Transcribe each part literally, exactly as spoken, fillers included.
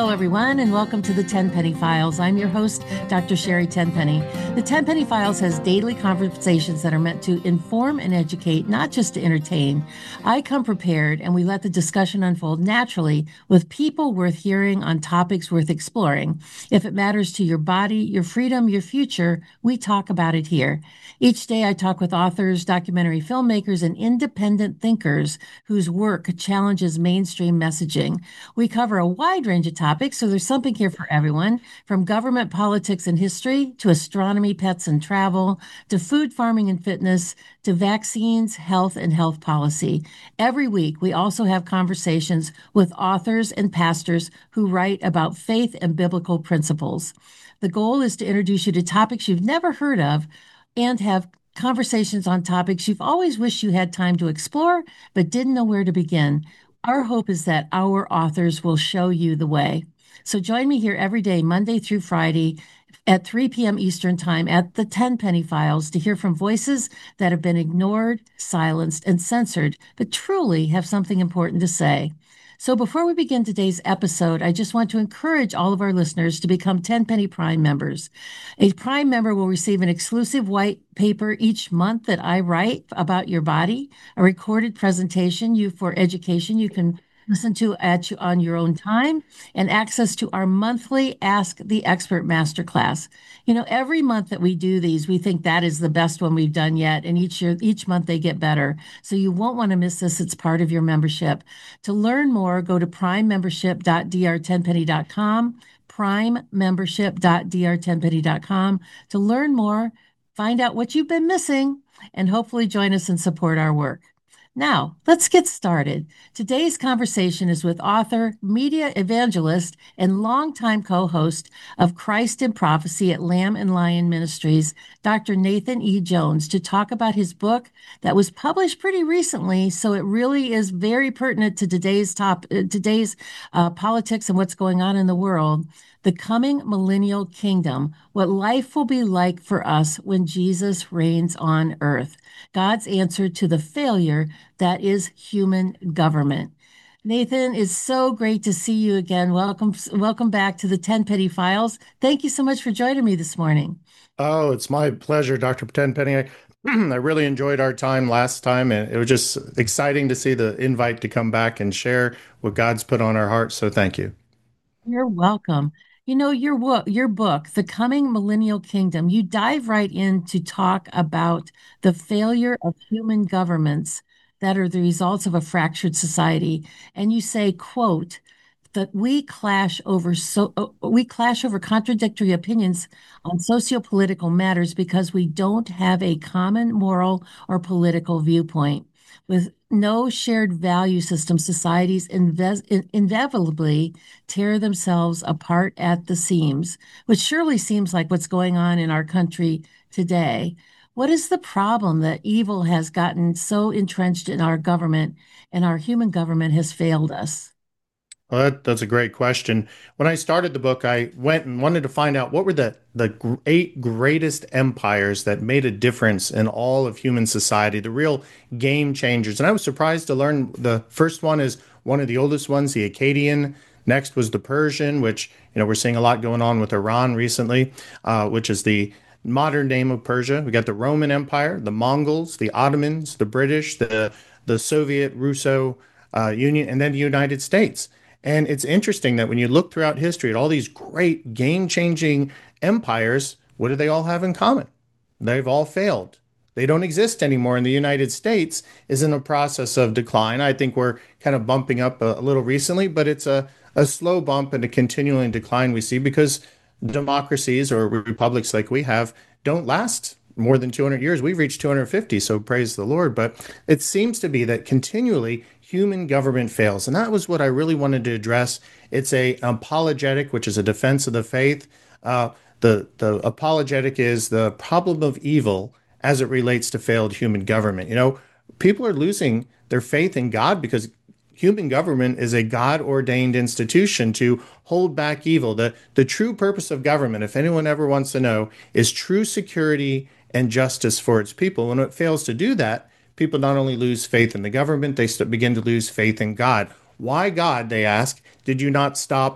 Hello, everyone, and welcome to the Tenpenny Files. I'm your host, Doctor Sherry Tenpenny. The Tenpenny Files has daily conversations that are meant to inform and educate, not just to entertain. I come prepared, and we let the discussion unfold naturally with people worth hearing on topics worth exploring. If it matters to your body, your freedom, your future, we talk about it here. Each day, I talk with authors, documentary filmmakers, and independent thinkers whose work challenges mainstream messaging. We cover a wide range of topics, so there's something here for everyone, from government, politics, and history to astronomy, pets, and travel, to food, farming, and fitness, to vaccines, health, and health policy. Every week, we also have conversations with authors and pastors who write about faith and biblical principles. The goal is to introduce you to topics you've never heard of and have conversations on topics you've always wished you had time to explore but didn't know where to begin. Our hope is that our authors will show you the way. So join me here every day, Monday through Friday at three p.m. Eastern Time at the Tenpenny Files to hear from voices that have been ignored, silenced, and censored, but truly have something important to say. So before we begin today's episode, I just want to encourage all of our listeners to become Tenpenny Prime members. A Prime member will receive an exclusive white paper each month that I write about your body, a recorded presentation you for education you can listen to at on your own time, and access to our monthly Ask the Expert Masterclass. You know, every month that we do these, we think that is the best one we've done yet, and each year, each month they get better. So you won't want to miss this. It's part of your membership. To learn more, go to prime membership dot d r tenpenny dot com, prime membership dot d r tenpenny dot com to learn more, find out what you've been missing, and hopefully join us and support our work. Now, let's get started. Today's conversation is with author, media evangelist, and longtime co-host of Christ in Prophecy at Lamb and Lion Ministries, Doctor Nathan E. Jones, to talk about his book that was published pretty recently, so it really is very pertinent to today's top, uh, today's uh, politics and what's going on in the world. The Coming Millennial Kingdom, What Life Will Be Like for Us When Jesus Reigns on Earth. God's answer to the failure that is human government. Nathan, it's so great to see you again. Welcome, welcome back to the Tenpenny Files. Thank you so much for joining me this morning. Oh, it's my pleasure, Doctor Tenpenny. I, I really enjoyed our time last time, and it was just exciting to see the invite to come back and share what God's put on our hearts. So thank you. You're welcome. You know, your wo- your book, The Coming Millennial Kingdom, you dive right in to talk about the failure of human governments that are the results of a fractured society. And you say, quote, that we clash over so uh, we clash over contradictory opinions on socio-political matters because we don't have a common moral or political viewpoint. With no shared value system, societies inves- in- inevitably tear themselves apart at the seams, which surely seems like what's going on in our country today. What is the problem that evil has gotten so entrenched in our government and our human government has failed us? Well, that, that's a great question. When I started the book, I went and wanted to find out what were the, the gr- eight greatest empires that made a difference in all of human society, the real game changers. And I was surprised to learn the first one is one of the oldest ones, the Akkadian. Next was the Persian, which, you know, we're seeing a lot going on with Iran recently, uh, which is the modern name of Persia. We got the Roman Empire, the Mongols, the Ottomans, the British, the the Soviet Russo uh, Union, and then the United States. And it's interesting that when you look throughout history at all these great game changing empires, what do they all have in common? They've all failed. They don't exist anymore. And the United States is in a process of decline. I think we're kind of bumping up a, a little recently, but it's a, a slow bump and a continuing decline we see because democracies or republics like we have don't last more than two hundred years. We've reached two hundred fifty, so praise the Lord. But it seems to be that continually human government fails. And that was what I really wanted to address. It's a apologetic, which is a defense of the faith. Uh, the, the apologetic is the problem of evil as it relates to failed human government. You know, people are losing their faith in God because human government is a God ordained institution to hold back evil. The, the true purpose of government, if anyone ever wants to know, is true security and justice for its people. When it fails to do that, people not only lose faith in the government, they begin to lose faith in God. Why, God, they ask, did you not stop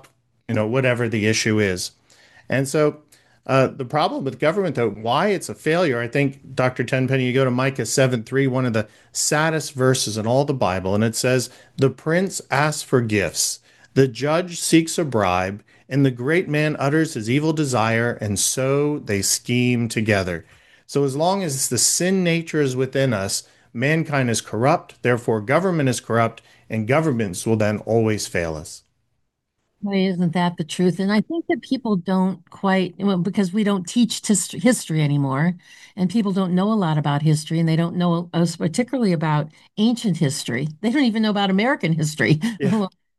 you know, whatever the issue is. And so uh, the problem with government, though, why it's a failure, I think, Doctor Tenpenny, you go to Micah seven three, one of the saddest verses in all the Bible, and it says, "The prince asks for gifts, the judge seeks a bribe, and the great man utters his evil desire, and so they scheme together." So as long as the sin nature is within us, mankind is corrupt, therefore government is corrupt, and governments will then always fail us. Why isn't that the truth? And I think that people don't quite, well, because we don't teach his- history anymore, and people don't know a lot about history, and they don't know us particularly about ancient history. They don't even know about American history. Yeah,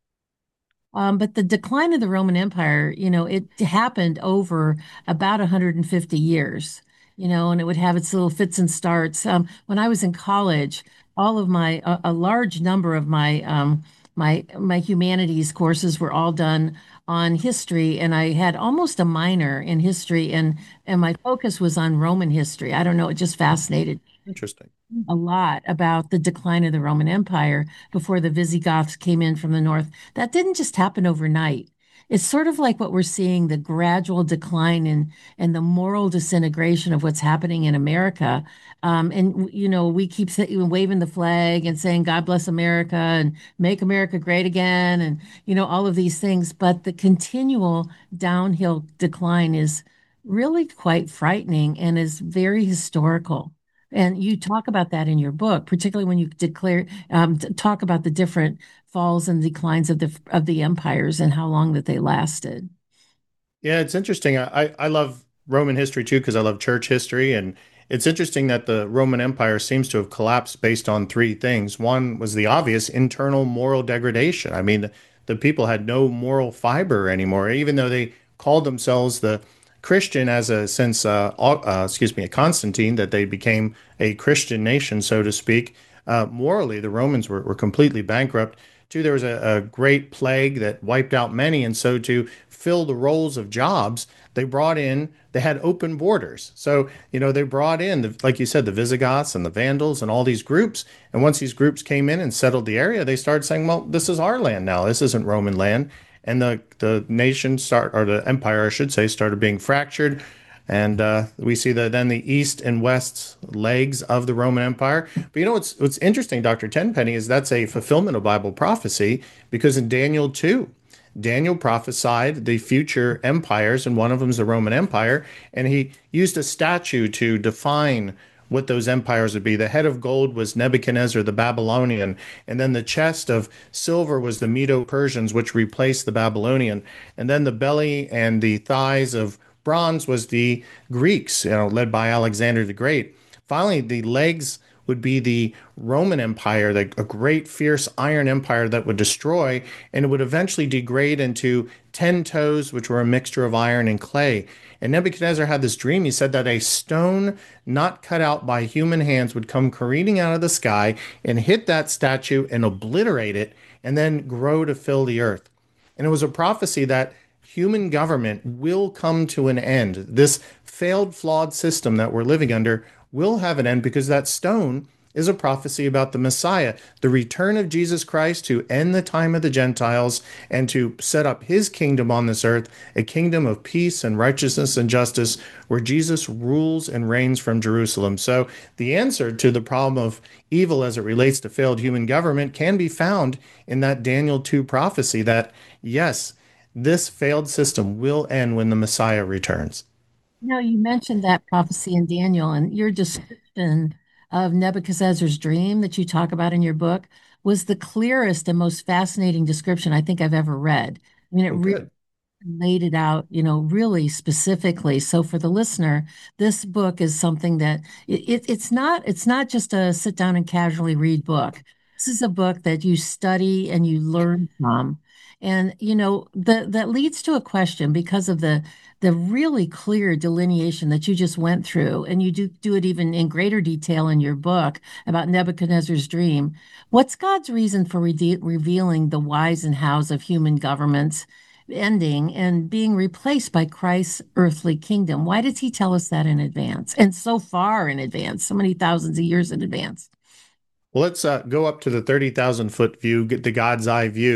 Um, but the decline of the Roman Empire, you know, it happened over about one hundred fifty years, you know, and it would have its little fits and starts. Um, when I was in college, all of my, a, a large number of my, um, my, my humanities courses were all done on history, and I had almost a minor in history, and and my focus was on Roman history. I don't know, it just fascinated interesting. a lot about the decline of the Roman Empire before the Visigoths came in from the north. That didn't just happen overnight. It's sort of like what we're seeing, the gradual decline in and the moral disintegration of what's happening in America. Um, and you know, we keep sa- waving the flag and saying "God bless America" and "Make America Great Again," and you know all of these things. But the continual downhill decline is really quite frightening and is very historical. And you talk about that in your book, particularly when you declare um, t- talk about the different falls and declines of the of the empires and how long that they lasted. Yeah, it's interesting. I, I love Roman history too because I love church history. And it's interesting that the Roman Empire seems to have collapsed based on three things. One was the obvious internal moral degradation. I mean, the, the people had no moral fiber anymore, even though they called themselves the Christian as a since uh, uh, excuse me, Constantine, that they became a Christian nation, so to speak. Uh, morally, the Romans were, were completely bankrupt. Two, there was a, a great plague that wiped out many, and so to fill the roles of jobs, they brought in, they had open borders. So, you know, they brought in, the, like you said, the Visigoths and the Vandals and all these groups. And once these groups came in and settled the area, they started saying, well, this is our land now. This isn't Roman land. And the, the nation start, or the empire, I should say, started being fractured. And uh, we see that then the east and west legs of the Roman Empire. But you know what's what's interesting, Doctor Tenpenny, is that's a fulfillment of Bible prophecy because in Daniel two, Daniel prophesied the future empires, and one of them is the Roman Empire, and he used a statue to define what those empires would be. The head of gold was Nebuchadnezzar the Babylonian, and then the chest of silver was the Medo-Persians, which replaced the Babylonian, and then the belly and the thighs of bronze was the Greeks, you know, led by Alexander the Great. Finally, the legs would be the Roman Empire, the, a great, fierce iron empire that would destroy, and it would eventually degrade into ten toes, which were a mixture of iron and clay. And Nebuchadnezzar had this dream. He said that a stone not cut out by human hands would come careening out of the sky and hit that statue and obliterate it, and then grow to fill the earth. And it was a prophecy that human government will come to an end. This failed, flawed system that we're living under will have an end because that stone is a prophecy about the Messiah, the return of Jesus Christ to end the time of the Gentiles and to set up his kingdom on this earth, a kingdom of peace and righteousness and justice where Jesus rules and reigns from Jerusalem. So the answer to the problem of evil as it relates to failed human government can be found in that Daniel two prophecy that, yes, this failed system will end when the Messiah returns. You know, you mentioned that prophecy in Daniel, and your description of Nebuchadnezzar's dream that you talk about in your book was the clearest and most fascinating description I think I've ever read. I mean, it Oh, really good. laid it out, you know, really specifically. So for the listener, this book is something that it, it, it's not it's not just a sit down and casually read book. This is a book that you study and you learn from. And you know, the, that leads to a question because of the the really clear delineation that you just went through, and you do do it even in greater detail in your book about Nebuchadnezzar's dream. What's God's reason for rede revealing the whys and hows of human governments ending and being replaced by Christ's earthly kingdom? Why does he tell us that in advance and so far in advance, so many thousands of years in advance? Well, let's uh, go up to the thirty thousand foot view, get the God's eye view.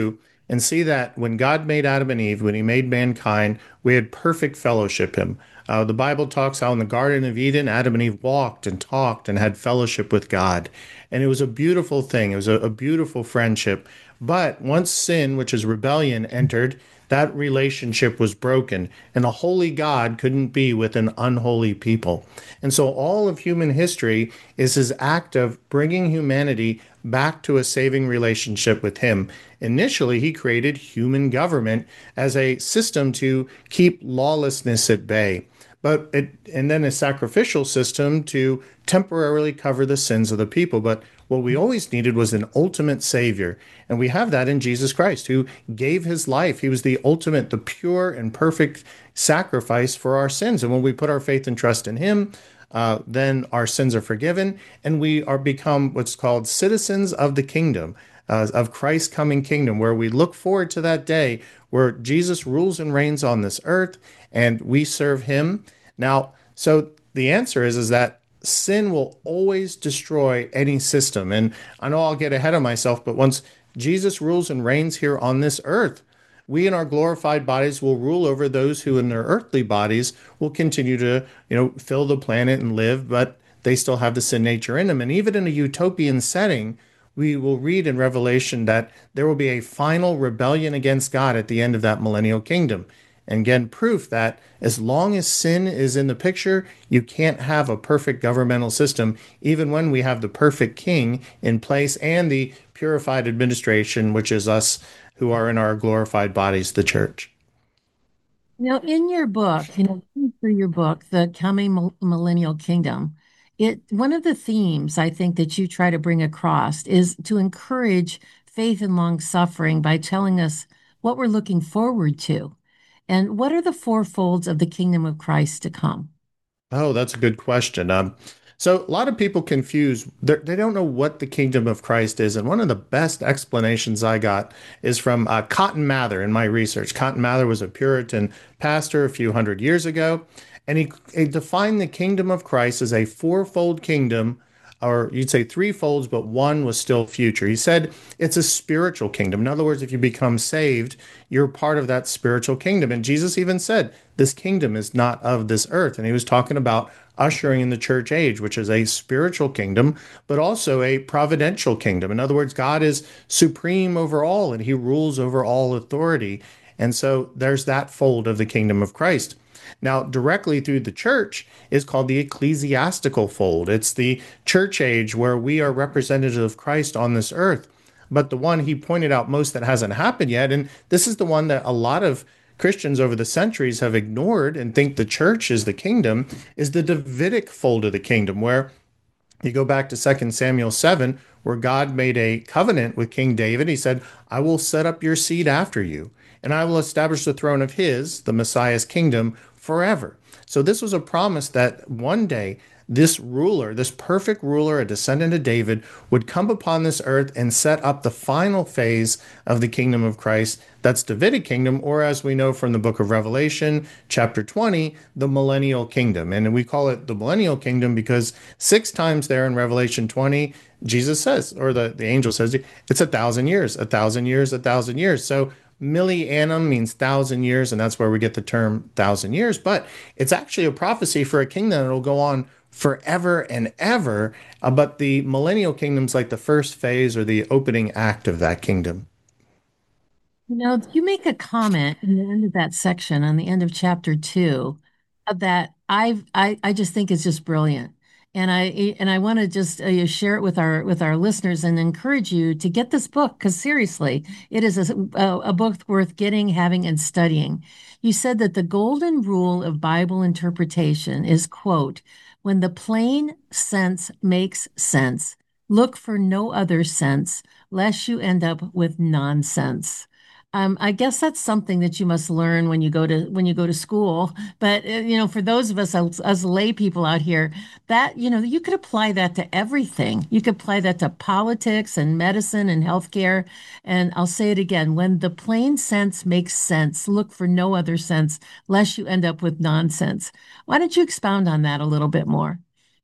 and see that when God made Adam and Eve, when he made mankind, we had perfect fellowship him. Uh, the Bible talks how in the Garden of Eden, Adam and Eve walked and talked and had fellowship with God. And it was a beautiful thing. It was a, a beautiful friendship. But once sin, which is rebellion, entered, that relationship was broken. And a holy God couldn't be with an unholy people. And so all of human history is his act of bringing humanity back to a saving relationship with him. Initially, he created human government as a system to keep lawlessness at bay, but it, and then a sacrificial system to temporarily cover the sins of the people. But what we always needed was an ultimate savior. And we have that in Jesus Christ, who gave his life. He was the ultimate, the pure and perfect sacrifice for our sins. And when we put our faith and trust in him, uh, then our sins are forgiven, and we are become what's called citizens of the kingdom, uh, of Christ's coming kingdom, where we look forward to that day where Jesus rules and reigns on this earth, and we serve him. Now, so the answer is, is that sin will always destroy any system. And I know I'll get ahead of myself, but once Jesus rules and reigns here on this earth, we in our glorified bodies will rule over those who in their earthly bodies will continue to, you know, fill the planet and live, but they still have the sin nature in them. And even in a utopian setting, we will read in Revelation that there will be a final rebellion against God at the end of that millennial kingdom. And again, proof that as long as sin is in the picture, you can't have a perfect governmental system, even when we have the perfect king in place and the purified administration, which is us who are in our glorified bodies, the church. Now, in your book, you know, through your book, The Coming Mil- Millennial Kingdom, it one of the themes I think that you try to bring across is to encourage faith and long suffering by telling us what we're looking forward to. And what are the four folds of the kingdom of Christ to come? Oh, that's a good question. Um, so a lot of people confuse, they're- they don't know what the kingdom of Christ is. And one of the best explanations I got is from uh, Cotton Mather in my research. Cotton Mather was a Puritan pastor a few hundred years ago, and he, he defined the kingdom of Christ as a fourfold kingdom, or you'd say three folds, but one was still future. He said it's a spiritual kingdom. In other words, if you become saved, you're part of that spiritual kingdom. And Jesus even said, this kingdom is not of this earth. And he was talking about ushering in the church age, which is a spiritual kingdom, but also a providential kingdom. In other words, God is supreme over all and he rules over all authority. And so there's that fold of the kingdom of Christ. Now, directly through the church is called the ecclesiastical fold. It's the church age where we are representatives of Christ on this earth. But the one he pointed out most that hasn't happened yet, and this is the one that a lot of Christians over the centuries have ignored and think the church is the kingdom, is the Davidic fold of the kingdom, where you go back to Second Samuel seven, where God made a covenant with King David. He said, I will set up your seed after you, and I will establish the throne of his, the Messiah's kingdom, forever. So this was a promise that one day this ruler, this perfect ruler, a descendant of David, would come upon this earth and set up the final phase of the kingdom of Christ. That's Davidic kingdom, or as we know from the book of Revelation, chapter twenty, the millennial kingdom. And we call it the millennial kingdom because six times there in Revelation twenty, Jesus says, or the, the angel says, it's a thousand years, a thousand years, a thousand years. So millennium means thousand years, and that's where we get the term thousand years. But it's actually a prophecy for a kingdom that will go on forever and ever. Uh, but the millennial kingdom's like the first phase or the opening act of that kingdom. You know, you make a comment in the end of that section, on the end of chapter two, uh, that I've I I just think is just brilliant, and I and I want to just uh, share it with our with our listeners and encourage you to get this book because seriously, it is a, a a book worth getting, having, and studying. You said that the golden rule of Bible interpretation is, quote, when the plain sense makes sense, look for no other sense, lest you end up with nonsense. Um, I guess that's something that you must learn when you go to when you go to school. But uh, you know, for those of us us, us lay people out here, that you know, you could apply that to everything. You could apply that to politics and medicine and healthcare. And I'll say it again: when the plain sense makes sense, look for no other sense, lest you end up with nonsense. Why don't you expound on that a little bit more?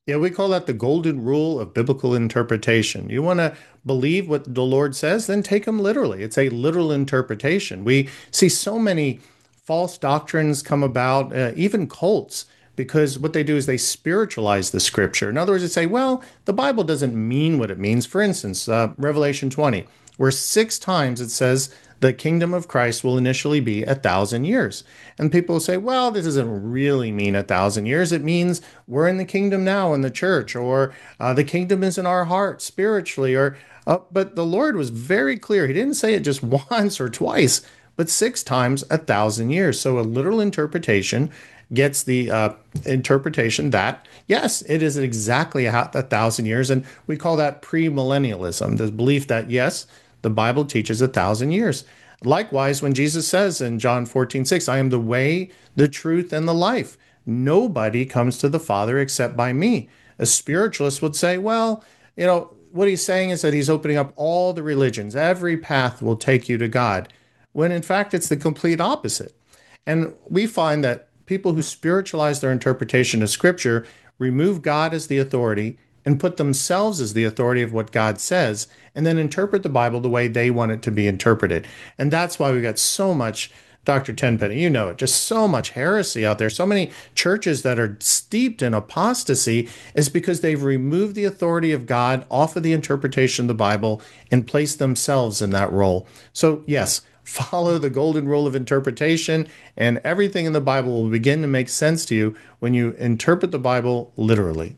Yeah, we call that the golden rule of biblical interpretation. You want to believe what the Lord says, then take him literally. It's a literal interpretation. We see so many false doctrines come about, uh, even cults, because what they do is they spiritualize the scripture. In other words, they say, well, the Bible doesn't mean what it means. For instance, uh, Revelation twenty, where six times it says the kingdom of Christ will initially be a thousand years. And people say, well, this doesn't really mean a thousand years. It means we're in the kingdom now in the church, or uh, the kingdom is in our heart spiritually, or uh, but the Lord was very clear. He didn't say it just once or twice, but six times a thousand years. So a literal interpretation gets the uh, interpretation that, yes, it is exactly a, a thousand years. And we call that premillennialism, the belief that, yes, the Bible teaches a thousand years. Likewise, when Jesus says in John fourteen six, I am the way, the truth, and the life. Nobody comes to the Father except by me. A spiritualist would say, well, you know, what he's saying is that he's opening up all the religions. Every path will take you to God, when in fact it's the complete opposite. And we find that people who spiritualize their interpretation of Scripture remove God as the authority and put themselves as the authority of what God says, and then interpret the Bible the way they want it to be interpreted. And that's why we got so much, Doctor Tenpenny, you know it, just so much heresy out there. So many churches that are steeped in apostasy is because they've removed the authority of God off of the interpretation of the Bible and placed themselves in that role. So, yes, follow the golden rule of interpretation, and everything in the Bible will begin to make sense to you when you interpret the Bible literally.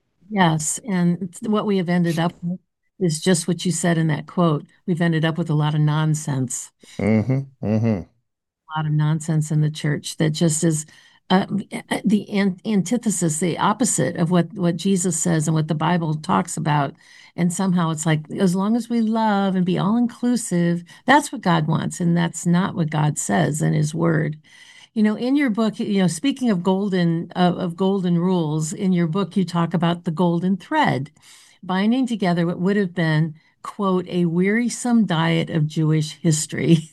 Yes, and what we have ended up with is just what you said in that quote. We've ended up with a lot of nonsense, Mm-hmm. Mm-hmm. a lot of nonsense in the church that just is uh, the an antithesis, the opposite of what what Jesus says and what the Bible talks about. And somehow it's like, as long as we love and be all inclusive, that's what God wants, and that's not what God says in His Word. You know, in your book, you know, speaking of golden of, of golden rules, in your book you talk about the golden thread, binding together what would have been, quote, a wearisome diet of Jewish history.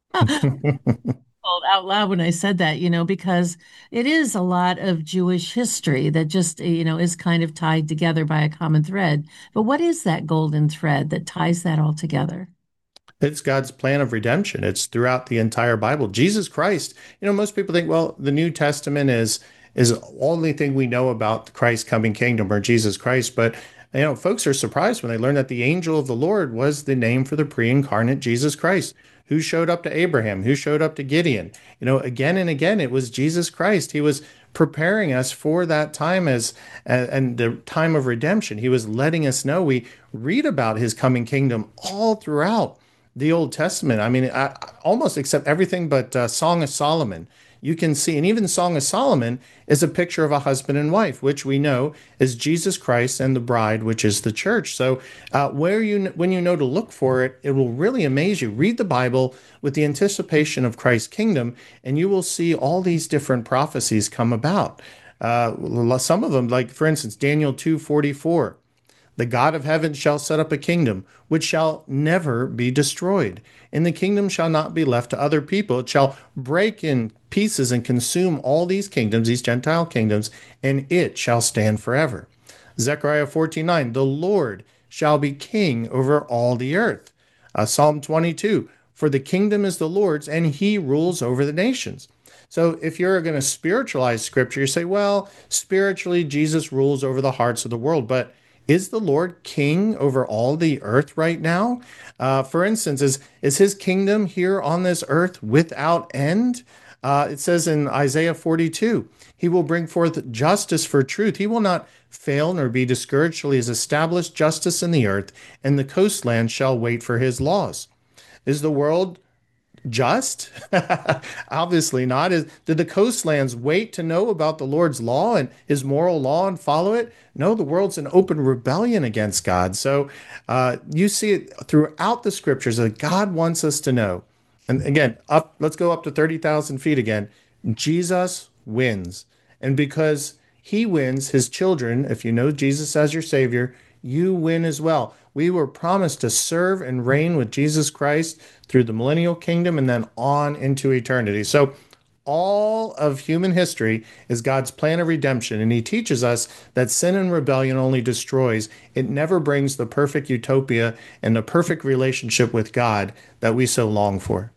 Called out loud when I said that, you know, because it is a lot of Jewish history that just, you know, is kind of tied together by a common thread. But what is that golden thread that ties that all together? It's God's plan of redemption. It's throughout the entire Bible. Jesus Christ, you know, most people think, well, the New Testament is is the only thing we know about Christ's coming kingdom or Jesus Christ. But you know, folks are surprised when they learn that the angel of the Lord was the name for the pre-incarnate Jesus Christ, who showed up to Abraham, who showed up to Gideon. You know, again and again, it was Jesus Christ. He was preparing us for that time as and the time of redemption. He was letting us know. We read about his coming kingdom all throughout the Old Testament. I mean, I, almost except everything but uh, Song of Solomon. You can see, and even Song of Solomon is a picture of a husband and wife, which we know is Jesus Christ and the bride, which is the church. So, uh, where you when you know to look for it, it will really amaze you. Read the Bible with the anticipation of Christ's kingdom, and you will see all these different prophecies come about. Uh, some of them, like for instance, Daniel two forty four. The God of heaven shall set up a kingdom which shall never be destroyed, and the kingdom shall not be left to other people. It shall break in pieces and consume all these kingdoms, these Gentile kingdoms, and it shall stand forever. Zechariah fourteen nine, the Lord shall be king over all the earth. Uh, Psalm twenty-two, for the kingdom is the Lord's, and he rules over the nations. So if you're going to spiritualize scripture, you say, well, spiritually, Jesus rules over the hearts of the world, but is the Lord king over all the earth right now? Uh, for instance, is, is his kingdom here on this earth without end? Uh, it says in Isaiah forty-two, he will bring forth justice for truth. He will not fail nor be discouraged till he has established justice in the earth, and the coastland shall wait for his laws. Is the world just? Obviously not. Is, did the coastlands wait to know about the Lord's law and his moral law and follow it? No, the world's in open rebellion against God. So uh, you see it throughout the scriptures that God wants us to know. And again, up, let's go up to thirty thousand feet again. Jesus wins. And because he wins, his children, if you know Jesus as your Savior, you win as well. We were promised to serve and reign with Jesus Christ through the millennial kingdom and then on into eternity. So All of human history is God's plan of redemption, and he teaches us that sin and rebellion only destroys. It never brings the perfect utopia and the perfect relationship with God that we so long for.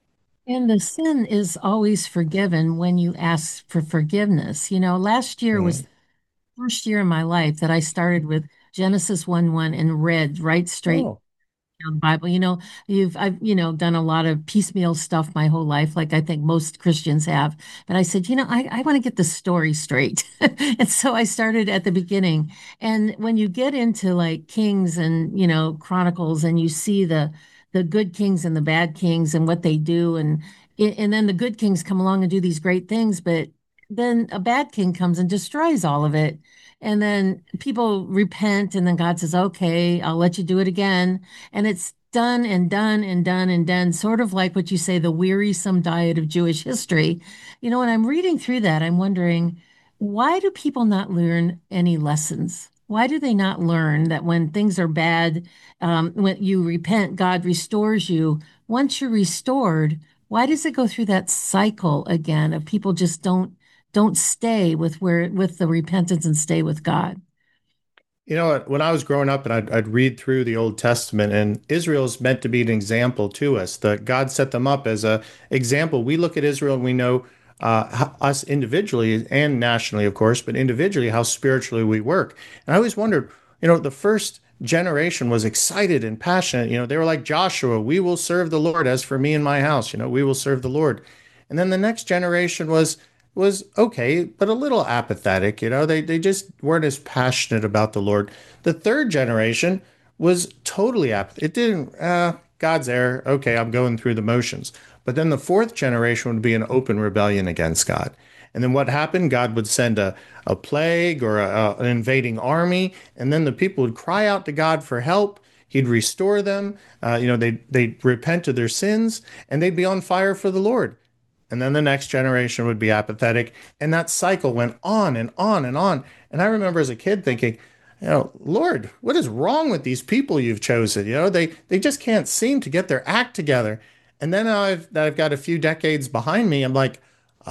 And the sin is always forgiven when you ask for forgiveness. You know, last year was Mm. the first year in my life that I started with Genesis one one and read right straight Oh, down the Bible. You know, you've I've, you know, done a lot of piecemeal stuff my whole life, like I think most Christians have. But I said, you know, I, I want to get the story straight. And so I started at the beginning. And when you get into like Kings and, you know, Chronicles and you see the the good kings and the bad kings and what they do, and and then the good kings come along and do these great things, but then a bad king comes and destroys all of it. And then people repent, and then God says, okay, I'll let you do it again. And it's done and done and done and done, sort of like what you say, the wearisome diet of Jewish history. You know, when I'm reading through that, I'm wondering, why do people not learn any lessons? Why do they not learn that when things are bad, um, when you repent, God restores you? Once you're restored, why does it go through that cycle again of people just don't don't stay with where with the repentance and stay with God? you know what? When I was growing up and I'd, I'd read through the Old Testament, and Israel's meant to be an example to us. That God set them up as a example. We look at Israel and we know uh, how, us individually and nationally, of course, but individually how spiritually we work. And I always wondered, you know, the first generation was excited and passionate. You know, they were like Joshua, we will serve the Lord. As for me and my house, you know, we will serve the Lord. And then the next generation was was okay, but a little apathetic. You know, they they just weren't as passionate about the Lord. The third generation was totally apathetic. It didn't. Uh, God's there. Okay, I'm going through the motions. But then the fourth generation would be an open rebellion against God. And then what happened? God would send a, a plague or a, a, an invading army, and then the people would cry out to God for help. He'd restore them. Uh, you know, they they'd repent of their sins, and they'd be on fire for the Lord. And then the next generation would be apathetic. And that cycle went on and on and on. And I remember as a kid thinking, you know, Lord, what is wrong with these people you've chosen? You know, they they just can't seem to get their act together. And then I've I've got a few decades behind me. I'm like,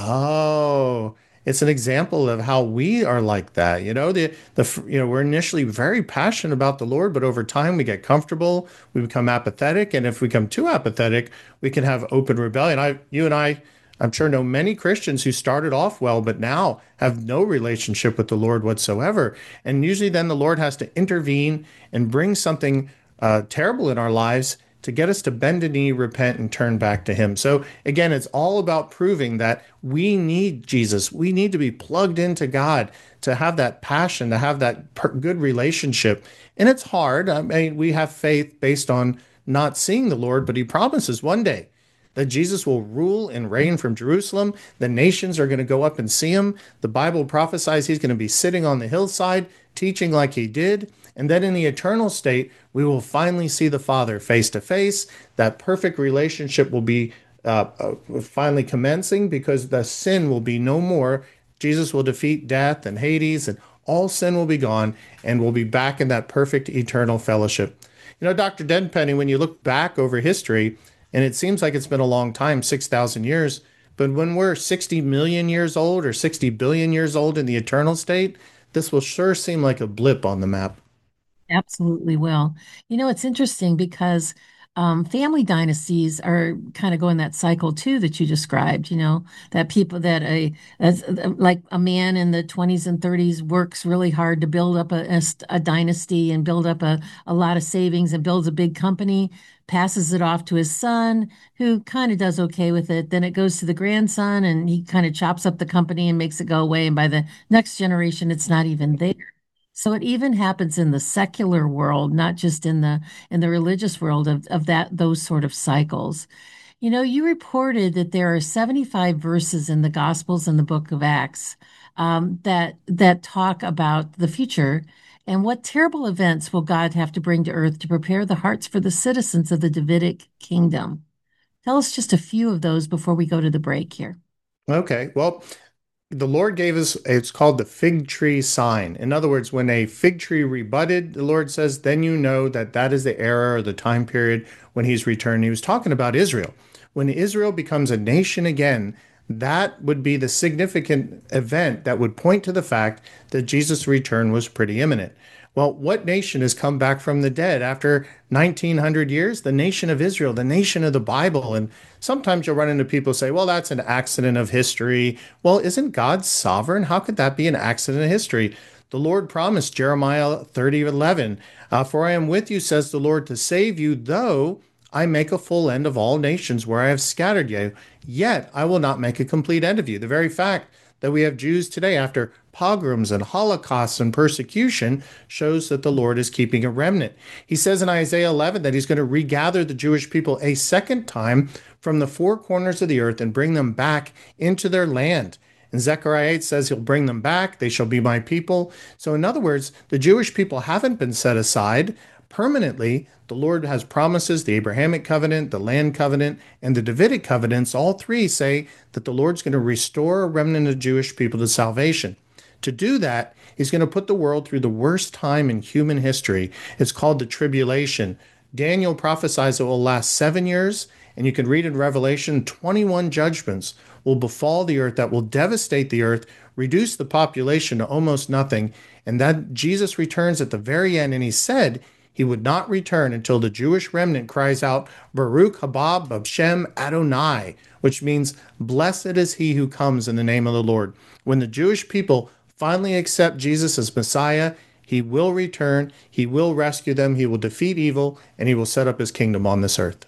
oh, it's an example of how we are like that. You know, the the you know, we're initially very passionate about the Lord, but over time we get comfortable, we become apathetic, and if we become too apathetic, we can have open rebellion. I you and I I'm sure know many Christians who started off well, but now have no relationship with the Lord whatsoever. And usually, then the Lord has to intervene and bring something uh, terrible in our lives to get us to bend a knee, repent, and turn back to Him. So, again, it's all about proving that we need Jesus. We need to be plugged into God to have that passion, to have that per- good relationship. And it's hard. I mean, we have faith based on not seeing the Lord, but He promises one day that Jesus will rule and reign from Jerusalem. The nations are going to go up and see him. The Bible prophesies he's going to be sitting on the hillside, teaching like he did. And then in the eternal state, we will finally see the Father face to face. That perfect relationship will be uh, uh, finally commencing because the sin will be no more. Jesus will defeat death and Hades, and all sin will be gone, and we'll be back in that perfect eternal fellowship. You know, Doctor Denpenny, when you look back over history, and it seems like it's been a long time, six thousand years. But when we're sixty million years old or sixty billion years old in the eternal state, this will sure seem like a blip on the map. Absolutely will. You know, it's interesting because um, family dynasties are kind of going that cycle too that you described. You know, that people that a as like a man in the twenties and thirties works really hard to build up a, a, a dynasty and build up a, a lot of savings and builds a big company, passes it off to his son, who kind of does okay with it. Then it goes to the grandson, and he kind of chops up the company and makes it go away. And by the next generation, it's not even there. So it even happens in the secular world, not just in the in the religious world of, of that those sort of cycles. You know, you reported that there are seventy-five verses in the Gospels and the book of Acts um, that that talk about the future and what terrible events will God have to bring to earth to prepare the hearts for the citizens of the Davidic kingdom. Tell us just a few of those before we go to the break here. Okay, well, the Lord gave us, it's called the fig tree sign. In other words, when a fig tree rebutted, the Lord says, then you know that that is the era or the time period when he's returned. He was talking about Israel. When Israel becomes a nation again, that would be the significant event that would point to the fact that Jesus' return was pretty imminent. Well, what nation has come back from the dead after nineteen hundred years? The nation of Israel, the nation of the Bible. And sometimes you'll run into people who say, well, that's an accident of history. Well, isn't God sovereign? How could that be an accident of history? The Lord promised, Jeremiah thirty eleven, uh, for I am with you, says the Lord, to save you, though I make a full end of all nations where I have scattered you. Yet I will not make a complete end of you. The very fact that we have Jews today after pogroms and holocausts and persecution shows that the Lord is keeping a remnant. He says in Isaiah eleven that he's going to regather the Jewish people a second time from the four corners of the earth and bring them back into their land. And Zechariah eight says he'll bring them back. They shall be my people. So in other words, the Jewish people haven't been set aside permanently. The Lord has promises, the Abrahamic covenant, the land covenant, and the Davidic covenants. All three say that the Lord's going to restore a remnant of Jewish people to salvation. To do that, he's going to put the world through the worst time in human history. It's called the tribulation. Daniel prophesies it will last seven years, and you can read in Revelation, twenty-one judgments will befall the earth that will devastate the earth, reduce the population to almost nothing, and that Jesus returns at the very end, and he said he would not return until the Jewish remnant cries out, Baruch haba b'Shem Adonai, which means, blessed is he who comes in the name of the Lord. When the Jewish people finally accept Jesus as Messiah, he will return, he will rescue them, he will defeat evil, and he will set up his kingdom on this earth.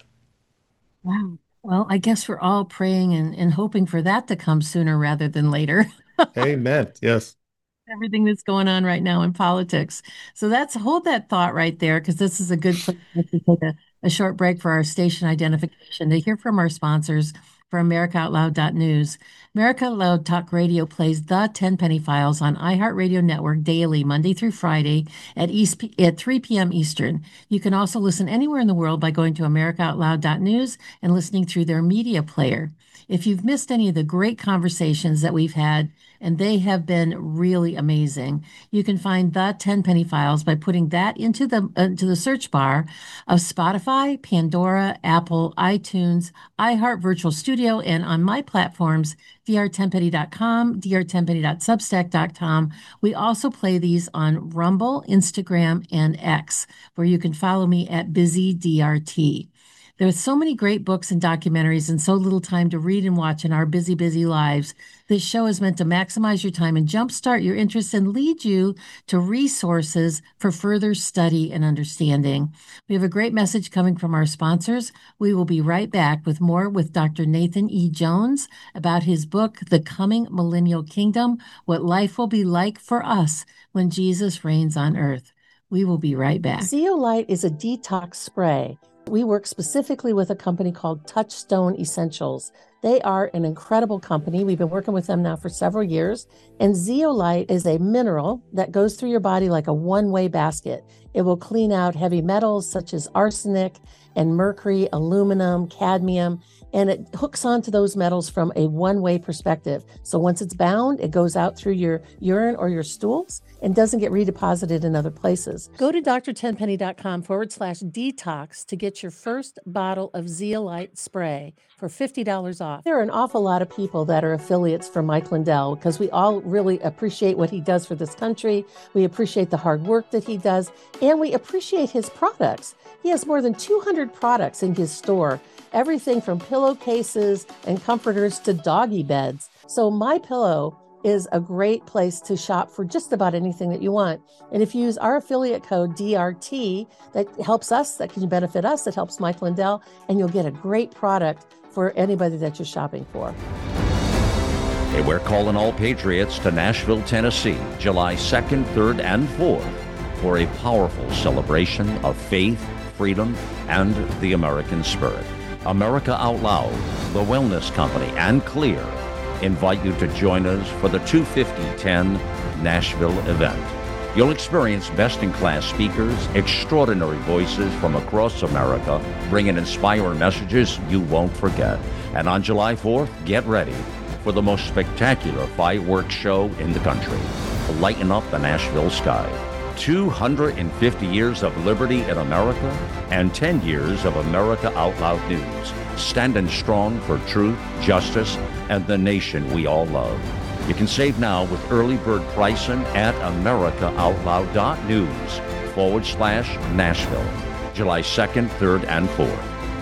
Wow. Well, I guess we're all praying and, and hoping for that to come sooner rather than later. Amen. Yes. Everything that's going on right now in politics. So that's hold that thought right there, because this is a good place to take a, a short break for our station identification to hear from our sponsors for America Out Loud dot news. America Out Loud Talk Radio plays the Tenpenny Files on iHeartRadio Network daily, Monday through Friday at East, at three p.m. Eastern. You can also listen anywhere in the world by going to America Out Loud dot news and listening through their media player. If you've missed any of the great conversations that we've had, and they have been really amazing, you can find the Tenpenny Files by putting that into the uh, into the search bar of Spotify, Pandora, Apple, iTunes, iHeart Virtual Studio, and on my platforms, D R tenpenny dot com, D R tenpenny dot substack dot com. We also play these on Rumble, Instagram, and X, where you can follow me at Busy D R T. There are so many great books and documentaries and so little time to read and watch in our busy, busy lives. This show is meant to maximize your time and jumpstart your interests and lead you to resources for further study and understanding. We have a great message coming from our sponsors. We will be right back with more with Doctor Nathan E. Jones about his book, The Coming Millennial Kingdom, What Life Will Be Like for Us When Jesus Reigns on Earth. We will be right back. Zeolite is a detox spray. We work specifically with a company called Touchstone Essentials. They are an incredible company. We've been working with them now for several years. And zeolite is a mineral that goes through your body like a one-way basket. It will clean out heavy metals such as arsenic and mercury, aluminum, cadmium, and it hooks onto those metals from a one-way perspective. So once it's bound, it goes out through your urine or your stools and doesn't get redeposited in other places. Go to drtenpenny.com forward slash detox to get your first bottle of zeolite spray for fifty dollars off. There are an awful lot of people that are affiliates for Mike Lindell because we all really appreciate what he does for this country. We appreciate the hard work that he does, and we appreciate his products. He has more than two hundred products in his store, everything from pillowcases and comforters to doggy beds. So MyPillow is a great place to shop for just about anything that you want. And if you use our affiliate code D R T, that helps us, that can benefit us, that helps Mike Lindell, and you'll get a great product for anybody that you're shopping for. Hey, we're calling all Patriots to Nashville, Tennessee, July second, third, and fourth for a powerful celebration of faith, freedom, and the American spirit. America Out Loud, The Wellness Company, and Clear invite you to join us for the two fifty ten Nashville event. You'll experience best-in-class speakers, extraordinary voices from across America, bringing inspiring messages you won't forget. And on July fourth, get ready for the most spectacular fireworks show in the country. Lighten up the Nashville sky. two hundred fifty years of liberty in America and ten years of America Out Loud News, standing strong for truth, justice, and the nation we all love. You can save now with early bird pricing at americaoutloud.news forward slash Nashville, July second, third, and fourth.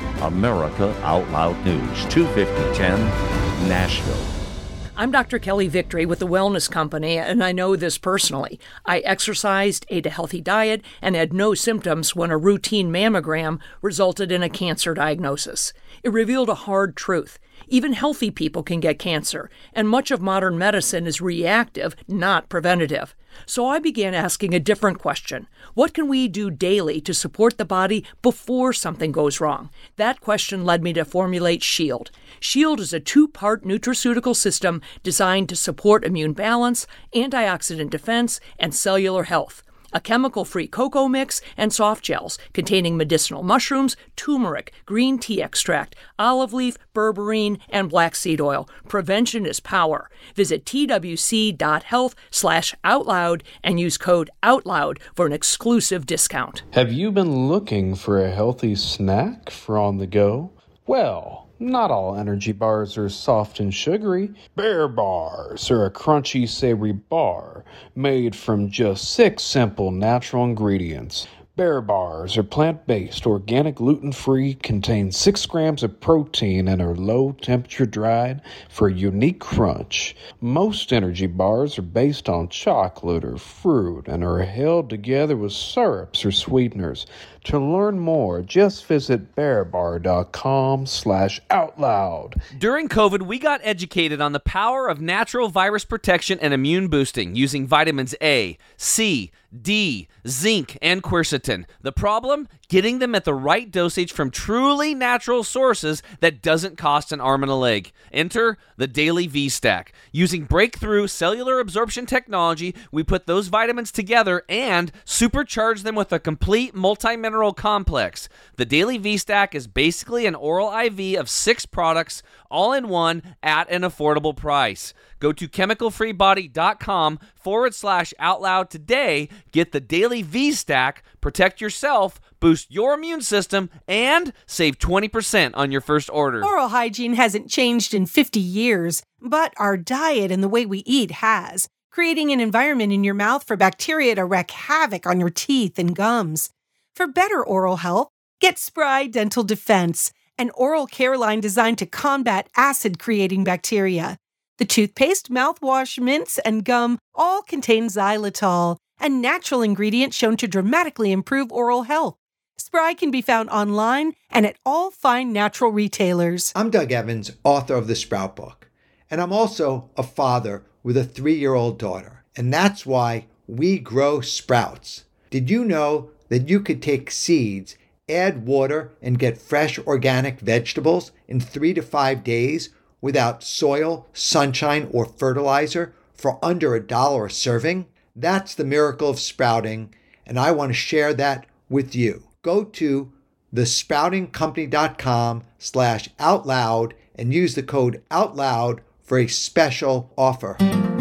America Out Loud News, two fifty ten, Nashville. I'm Doctor Kelly Victory with the Wellness Company, and I know this personally. I exercised, ate a healthy diet, and had no symptoms when a routine mammogram resulted in a cancer diagnosis. It revealed a hard truth. Even healthy people can get cancer, and much of modern medicine is reactive, not preventative. So I began asking a different question. What can we do daily to support the body before something goes wrong? That question led me to formulate Shield. Shield is a two-part nutraceutical system designed to support immune balance, antioxidant defense, and cellular health. A chemical-free cocoa mix and soft gels containing medicinal mushrooms, turmeric, green tea extract, olive leaf, berberine, and black seed oil. Prevention is power. Visit twc.health slash outloud and use code OUTLOUD for an exclusive discount. Have you been looking for a healthy snack for on the go? Well, not all energy bars are soft and sugary. Bear Bars are a crunchy, savory bar made from just six simple natural ingredients. Bear Bars are plant-based, organic, gluten-free, contain six grams of protein, and are low-temperature dried for a unique crunch. Most energy bars are based on chocolate or fruit and are held together with syrups or sweeteners. To learn more, just visit bearbar.com slash outloud. During COVID, we got educated on the power of natural virus protection and immune boosting using vitamins A, C, D, zinc, and quercetin. The problem? Getting them at the right dosage from truly natural sources that doesn't cost an arm and a leg. Enter the Daily V-Stack. Using breakthrough cellular absorption technology, we put those vitamins together and supercharge them with a complete multi-mineral complex. The Daily V-Stack is basically an oral I V of six products, all in one at an affordable price. Go to chemicalfreebody.com forward slash out loud today. Get the Daily V-Stack, protect yourself, boost your immune system, and save twenty percent on your first order. Oral hygiene hasn't changed in fifty years, but our diet and the way we eat has, creating an environment in your mouth for bacteria to wreak havoc on your teeth and gums. For better oral health, get Spry Dental Defense, an oral care line designed to combat acid-creating bacteria. The toothpaste, mouthwash, mints, and gum all contain xylitol, a natural ingredient shown to dramatically improve oral health. Spry can be found online and at all fine natural retailers. I'm Doug Evans, author of The Sprout Book, and I'm also a father with a three-year-old daughter, and that's why we grow sprouts. Did you know that you could take seeds, add water, and get fresh organic vegetables in three to five days without soil, sunshine, or fertilizer for under a dollar a serving? That's the miracle of sprouting, and I want to share that with you. Go to thesproutingcompany.com slash outloud and use the code OUTLOUD for a special offer.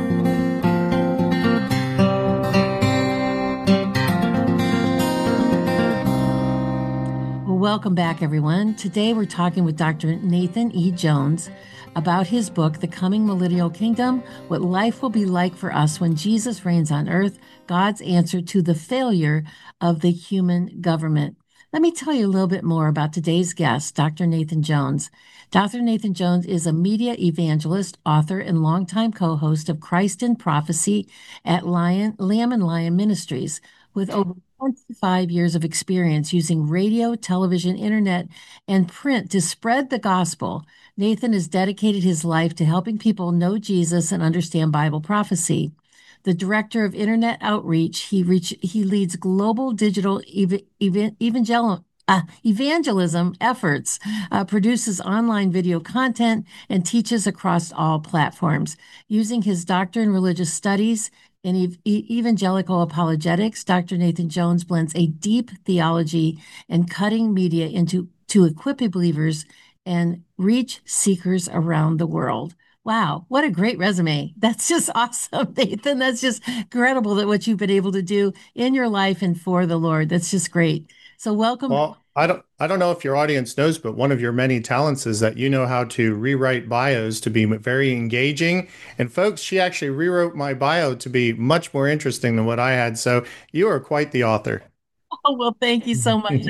Welcome back, everyone. Today we're talking with Doctor Nathan E. Jones about his book, The Coming Millennial Kingdom, What Life Will Be Like for Us When Jesus Reigns on Earth, God's Answer to the Failure of the Human Government. Let me tell you a little bit more about today's guest, Doctor Nathan Jones. Doctor Nathan Jones is a media evangelist, author, and longtime co-host of Christ in Prophecy at Lion, Lamb and Lion Ministries, with over twenty-five years of experience using radio, television, internet, and print to spread the gospel. Nathan has dedicated his life to helping people know Jesus and understand Bible prophecy. The director of internet outreach, he reach, he leads global digital ev- ev- evangel- uh, evangelism efforts, uh, produces online video content, and teaches across all platforms. Using his doctorate in religious studies in ev- evangelical apologetics, Doctor Nathan Jones blends a deep theology and cutting media into to equip believers and reach seekers around the world. Wow, what a great resume. That's just awesome, Nathan. That's just incredible that what you've been able to do in your life and for the Lord. That's just great. So welcome. Well, I don't I don't know if your audience knows, but one of your many talents is that you know how to rewrite bios to be very engaging. And folks, she actually rewrote my bio to be much more interesting than what I had. So you are quite the author. Oh, well, thank you so much.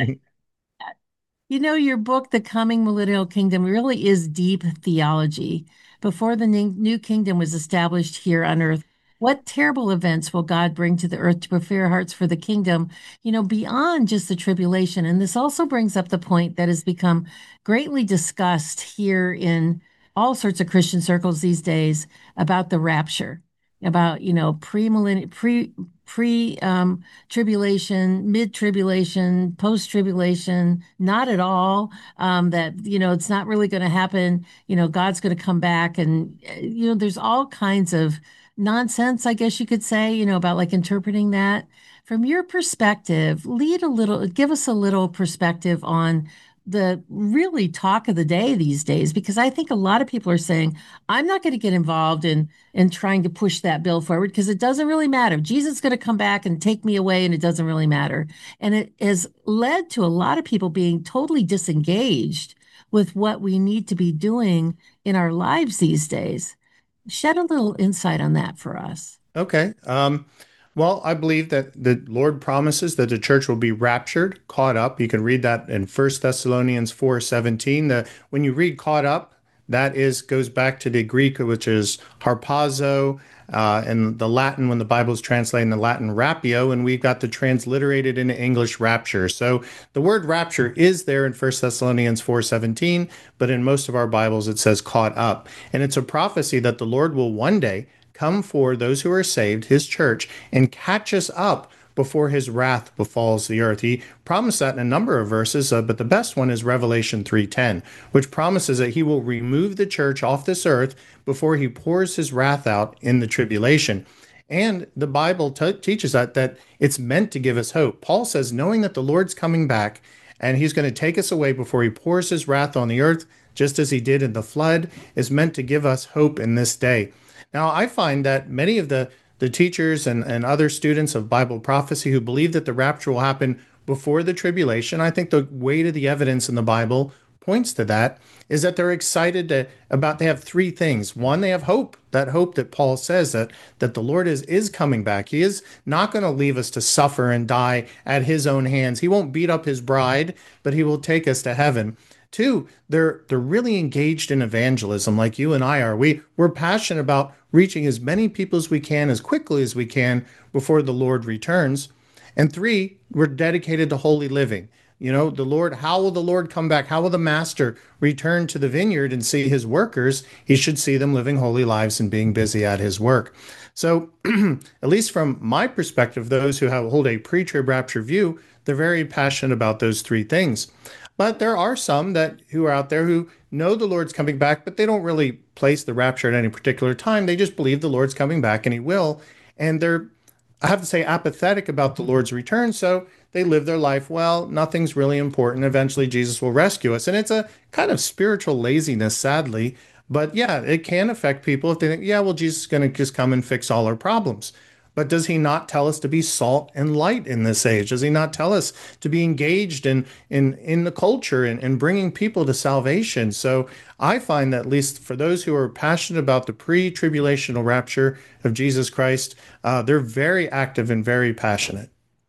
You know, your book, The Coming Millennial Kingdom, really is deep theology. Before the ning- new kingdom was established here on earth, what terrible events will God bring to the earth to prepare hearts for the kingdom, you know, beyond just the tribulation? And this also brings up the point that has become greatly discussed here in all sorts of Christian circles these days about the rapture, about, you know, pre-millennial, pre pre um, tribulation, mid tribulation, post tribulation, not at all. Um, that, you know, it's not really going to happen. You know, God's going to come back. And, uh, you know, there's all kinds of nonsense, I guess you could say, you know, about like interpreting that. From your perspective, lead a little, give us a little perspective on the really talk of the day these days, because I think a lot of people are saying, I'm not going to get involved in in trying to push that bill forward because it doesn't really matter. Jesus is going to come back and take me away, and it doesn't really matter. And it has led to a lot of people being totally disengaged with what we need to be doing in our lives these days. Shed a little insight on that for us. Okay. Um, well, I believe that the Lord promises that the church will be raptured, caught up. You can read that in First Thessalonians four seventeen. The, when you read caught up, that is goes back to the Greek, which is harpazo, uh, and the Latin, when the Bible is translated in the Latin, rapio, and we've got the transliterated into English rapture. So the word rapture is there in First Thessalonians four seventeen, but in most of our Bibles it says caught up. And it's a prophecy that the Lord will one day come for those who are saved, his church, and catch us up before his wrath befalls the earth. He promised that in a number of verses, uh, but the best one is Revelation three ten, which promises that he will remove the church off this earth before he pours his wrath out in the tribulation. And the Bible t- teaches that that it's meant to give us hope. Paul says, knowing that the Lord's coming back and he's going to take us away before he pours his wrath on the earth, just as he did in the flood, is meant to give us hope in this day. Now, I find that many of the, the teachers and, and other students of Bible prophecy who believe that the rapture will happen before the tribulation, I think the weight of the evidence in the Bible points to that, is that they're excited to, about, they have three things. One, they have hope, that hope that Paul says that, that the Lord is, is coming back. He is not going to leave us to suffer and die at his own hands. He won't beat up his bride, but he will take us to heaven. Two, they're they're really engaged in evangelism like you and I are. We, we're passionate about reaching as many people as we can, as quickly as we can before the Lord returns. And three, we're dedicated to holy living. You know, the Lord, how will the Lord come back? How will the master return to the vineyard and see his workers? He should see them living holy lives and being busy at his work. So, at least from my perspective, those who have, hold a pre-trib rapture view, they're very passionate about those three things. But there are some that who are out there who know the Lord's coming back, but they don't really place the rapture at any particular time. They just believe the Lord's coming back and he will. And they're, I have to say, apathetic about the Lord's return. So they live their life, well, nothing's really important. Eventually Jesus will rescue us. And it's a kind of spiritual laziness, sadly. But yeah, it can affect people if they think, yeah, well, Jesus is going to just come and fix all our problems. But does he not tell us to be salt and light in this age? Does he not tell us to be engaged in in, in the culture and, and bringing people to salvation? So I find that, at least for those who are passionate about the pre-tribulational rapture of Jesus Christ, uh, they're very active and very passionate.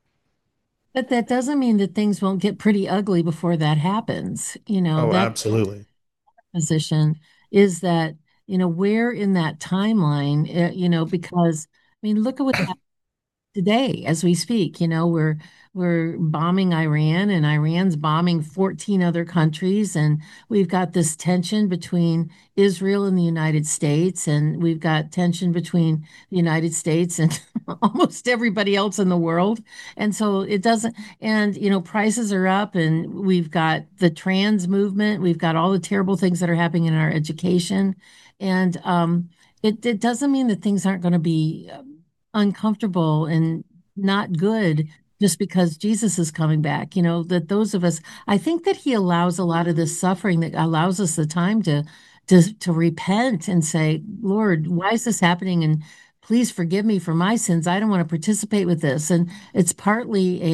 But that doesn't mean that things won't get pretty ugly before that happens. You know, Oh, that absolutely. position is that, you know, where in that timeline, uh, you know, because I mean, look at what's happening today as we speak. You know, we're we're bombing Iran, and Iran's bombing fourteen other countries, and we've got this tension between Israel and the United States, and we've got tension between the United States and almost everybody else in the world. And so it doesn't, and you know, prices are up, and we've got the trans movement, we've got all the terrible things that are happening in our education, and um, it it doesn't mean that things aren't going to be uncomfortable and not good just because Jesus is coming back. You know, that those of us, I think that he allows a lot of this suffering, that allows us the time to to to repent and say, Lord, why is this happening? And please forgive me for my sins. I don't want to participate with this. And it's partly a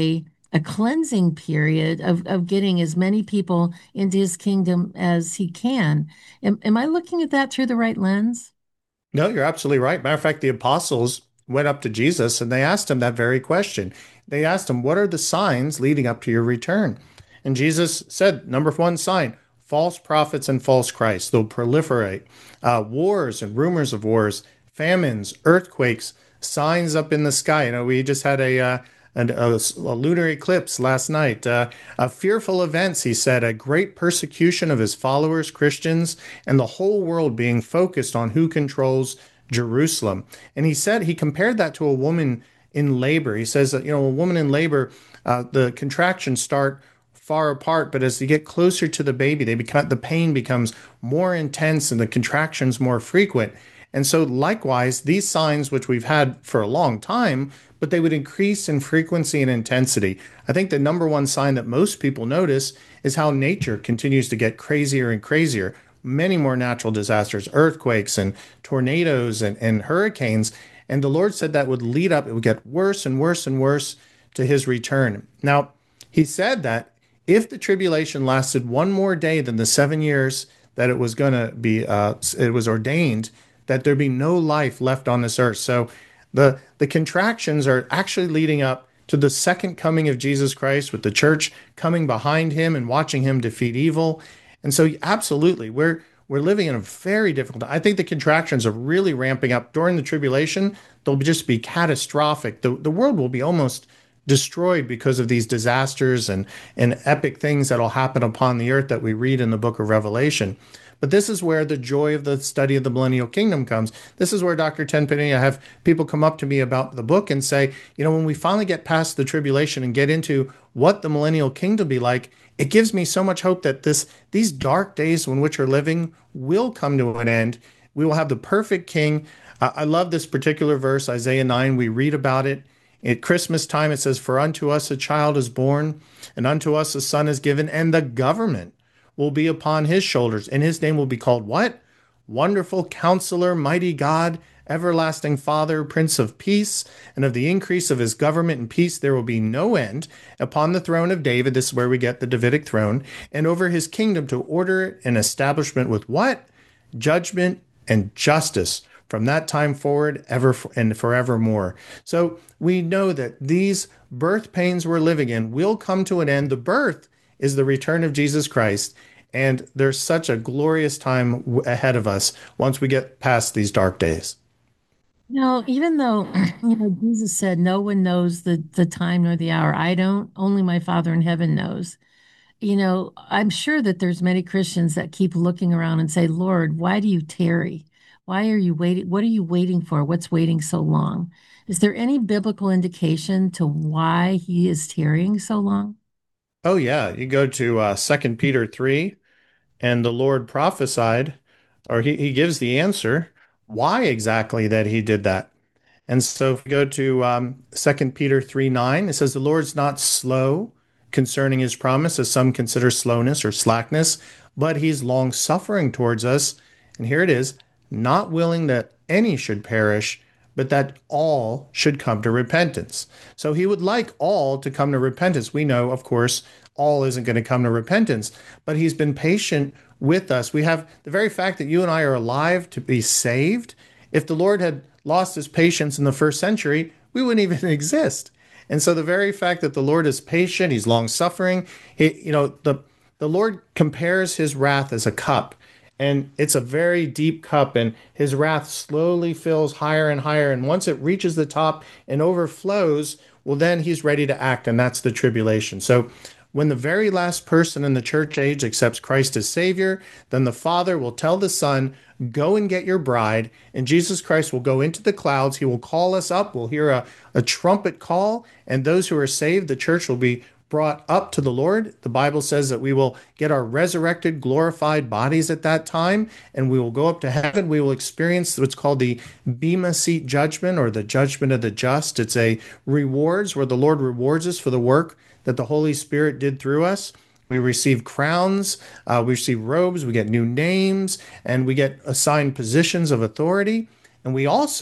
a cleansing period of, of getting as many people into his kingdom as he can. Am, am I looking at that through the right lens? No, you're absolutely right. Matter of fact, the apostles went up to Jesus and they asked him that very question. They asked him, what are the signs leading up to your return? And Jesus said, number one sign, false prophets and false Christs. They'll proliferate. Uh, wars and rumors of wars, famines, earthquakes, signs up in the sky. You know, we just had a, uh, a, a, a lunar eclipse last night. Uh, uh, fearful events, he said, a great persecution of his followers, Christians, and the whole world being focused on who controls Jerusalem. And he said, he compared that to a woman in labor. He says that, you know, a woman in labor, uh, the contractions start far apart, but as they get closer to the baby, they become the pain becomes more intense and the contractions more frequent. And so likewise, these signs, which we've had for a long time, but they would increase in frequency and intensity. I think the number one sign that most people notice is how nature continues to get crazier and crazier. Many more natural disasters, earthquakes and tornadoes and, and hurricanes. And the Lord said that would lead up, it would get worse and worse and worse to his return. Now, he said that if the tribulation lasted one more day than the seven years that it was going to be, uh, it was ordained, that there be no life left on this earth. So the, the contractions are actually leading up to the second coming of Jesus Christ, with the church coming behind him and watching him defeat evil. And so absolutely, we're we're living in a very difficult time. I think the contractions are really ramping up during the tribulation. They'll just be catastrophic. The, the world will be almost destroyed because of these disasters and, and epic things that'll happen upon the earth that we read in the book of Revelation. But this is where the joy of the study of the millennial kingdom comes. This is where Doctor Tenpenny, I have people come up to me about the book and say, you know, when we finally get past the tribulation and get into what the millennial kingdom be like, it gives me so much hope that this these dark days in which we're living will come to an end. We will have the perfect king. Uh, I love this particular verse, Isaiah nine. We read about it. At Christmas time, it says, for unto us a child is born, and unto us a son is given, and the government will be upon his shoulders, and his name will be called what? Wonderful Counselor, Mighty God, Everlasting Father, Prince of Peace. And of the increase of his government and peace there will be no end upon the throne of David. This is where we get the Davidic throne. And over his kingdom to order and establishment with what? Judgment and justice from that time forward, ever and forevermore. So we know that these birth pains we're living in will come to an end. The birth is the return of Jesus Christ. And there's such a glorious time ahead of us once we get past these dark days. No, even though, you know, Jesus said, no one knows the, the time nor the hour. I don't, only my Father in heaven knows. You know, I'm sure that there's many Christians that keep looking around and say, Lord, why do you tarry? Why are you waiting? What are you waiting for? What's waiting so long? Is there any biblical indication to why he is tarrying so long? Oh, yeah. You go to uh, Second Peter three, and the Lord prophesied, or he, he gives the answer, why exactly that he did that. And so if we go to um, Second Peter three nine, it says, the Lord's not slow concerning his promise, as some consider slowness or slackness, but he's long-suffering towards us. And here it is, not willing that any should perish, but that all should come to repentance. So he would like all to come to repentance. We know, of course, all isn't going to come to repentance, but he's been patient with us. We have the very fact that you and I are alive to be saved. If the Lord had lost his patience in the first century, we wouldn't even exist. And so the very fact that the Lord is patient, he's long-suffering, he, you know, the, the Lord compares his wrath as a cup. And it's a very deep cup, and his wrath slowly fills higher and higher. And once it reaches the top and overflows, well, then he's ready to act, and that's the tribulation. So when the very last person in the church age accepts Christ as Savior, then the Father will tell the Son, go and get your bride, and Jesus Christ will go into the clouds. He will call us up. We'll hear a, a trumpet call, and those who are saved, the church will be brought up to the Lord. The Bible says that we will get our resurrected, glorified bodies at that time, and we will go up to heaven. We will experience what's called the Bema Seat judgment, or the judgment of the just. It's a rewards where the Lord rewards us for the work that the Holy Spirit did through us. We receive crowns, uh, we receive robes, we get new names, and we get assigned positions of authority. And we also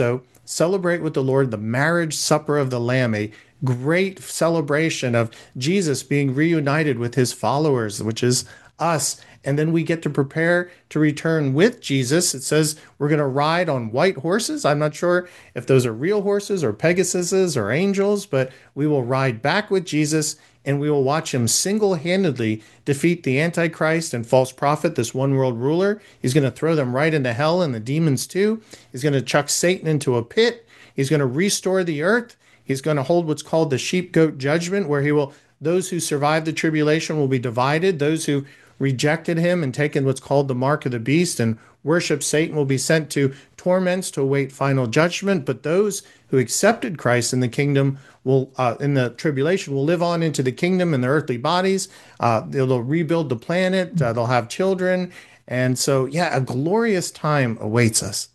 celebrate with the Lord the marriage supper of the Lamb, a great celebration of Jesus being reunited with his followers, which is us. And then we get to prepare to return with Jesus. It says we're going to ride on white horses. I'm not sure if those are real horses or Pegasuses or angels, but we will ride back with Jesus and we will watch him single-handedly defeat the Antichrist and false prophet, this one world ruler. He's going to throw them right into hell and the demons too. He's going to chuck Satan into a pit. He's going to restore the earth. He's going to hold what's called the sheep-goat judgment, where he will, those who survive the tribulation will be divided. Those who rejected him and taken what's called the mark of the beast and worship Satan will be sent to torments to await final judgment. But those who accepted Christ in the kingdom will, uh, in the tribulation, will live on into the kingdom in their earthly bodies. Uh, they'll rebuild the planet. Uh, they'll have children. And so, yeah, a glorious time awaits us.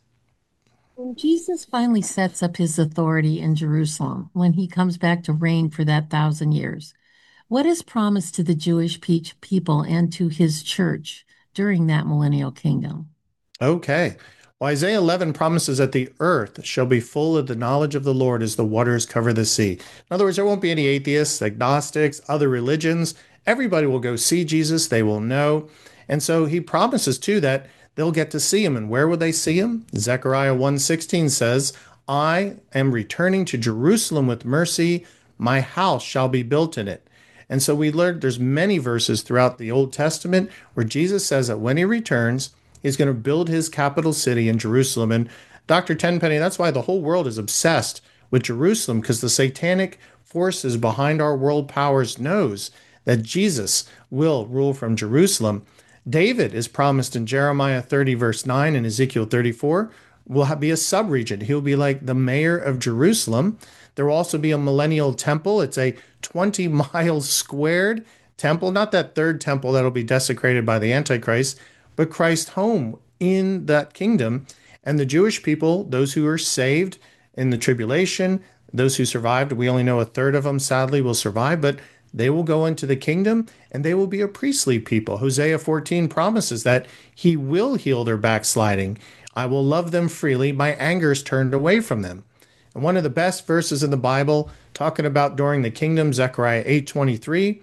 When Jesus finally sets up his authority in Jerusalem, when he comes back to reign for that thousand years, what is promised to the Jewish pe- people and to his church during that millennial kingdom? Okay. Well, Isaiah eleven promises that the earth shall be full of the knowledge of the Lord as the waters cover the sea. In other words, there won't be any atheists, agnostics, other religions. Everybody will go see Jesus. They will know. And so he promises, too, that they'll get to see him. And where will they see him? Zechariah one sixteen says, I am returning to Jerusalem with mercy. My house shall be built in it. And so we learned there's many verses throughout the Old Testament where Jesus says that when he returns, he's going to build his capital city in Jerusalem. And Doctor Tenpenny, that's why the whole world is obsessed with Jerusalem, because the satanic forces behind our world powers knows that Jesus will rule from Jerusalem. David is promised in Jeremiah thirty, verse nine, and Ezekiel thirty-four, will be a sub-region. He'll be like the mayor of Jerusalem. There will also be a millennial temple. It's a twenty miles squared temple, not that third temple that'll be desecrated by the Antichrist, but Christ's home in that kingdom. And the Jewish people, those who are saved in the tribulation, those who survived, we only know a third of them, sadly, will survive, but they will go into the kingdom and they will be a priestly people. Hosea fourteen promises that he will heal their backsliding. I will love them freely. My anger is turned away from them. And one of the best verses in the Bible, talking about during the kingdom, Zechariah eight twenty-three,